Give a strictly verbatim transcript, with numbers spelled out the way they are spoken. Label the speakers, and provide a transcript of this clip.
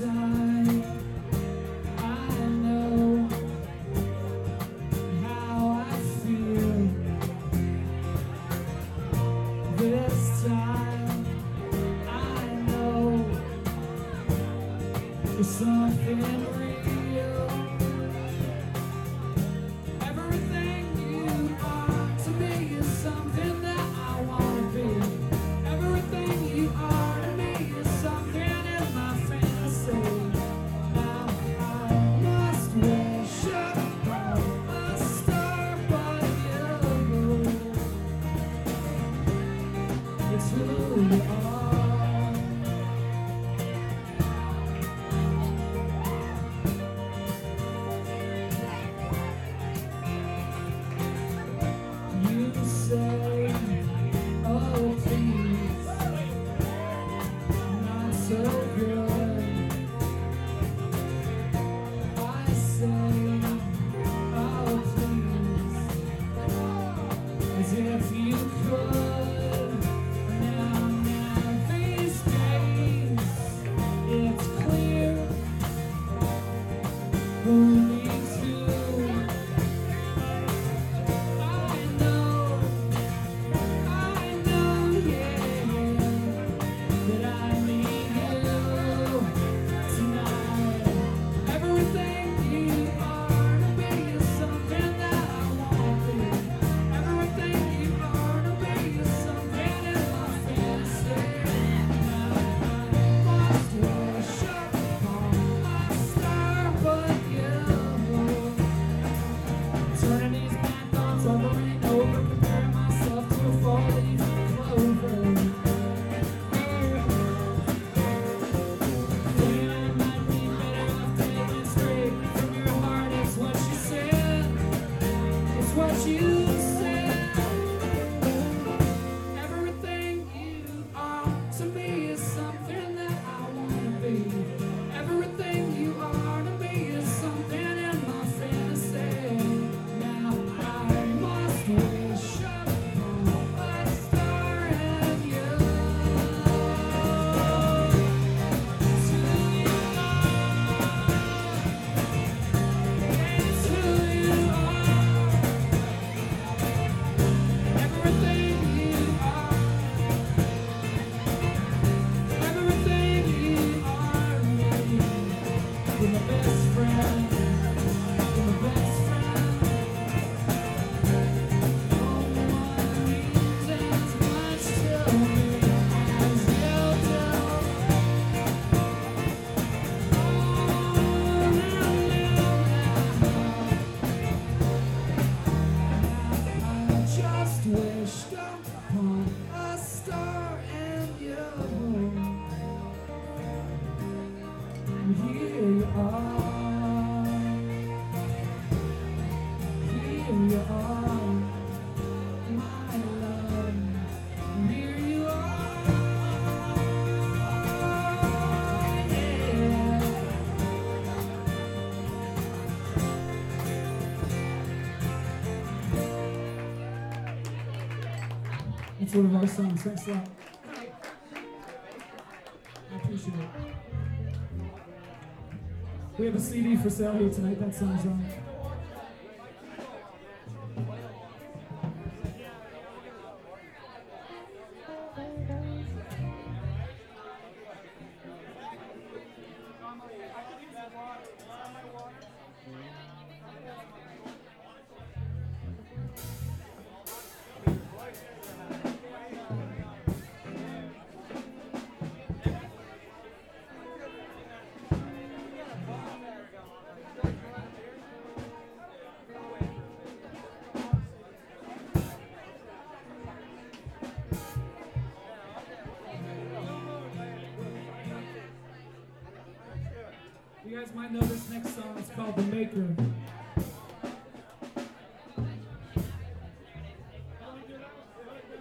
Speaker 1: time I know how I feel. This time I know there's something real. Everything you are to me is something that I want to be. Everything you are to me is something in my fantasy. Now I must wish upon a star, but you, it's who you are. You say, oh please, not so good. I say, oh please, as if you could. Now, now these days, it's clear who needs who. I know, I know, yeah, that I need you tonight. Everything you are to me is something that I want to be. Everything you are to me is something in my fantasy. Now I must wish upon a star, but you, turning these marathons over and over, comparing myself to a four-leaf clover. Thinking I might be better off taking straight from your heart. It's what you said. It's what you said. Everything you are to me is something that I want to be. Everything you are to me is something in my fantasy. Now I must wish upon a star and you. It's who you are. It's who you are. Everything you are. Everything you are to me. You're my best friend. You're my best friend. No one means as much to me as you do. Oh, now, now, now. I just wished upon a star and you. And here you are. Here you are, my love. And here you are. Yeah. That's one of our songs. Thanks a lot. I appreciate it. We have a C D for sale here tonight. That song's on. You guys might know this next song. It's called The Maker.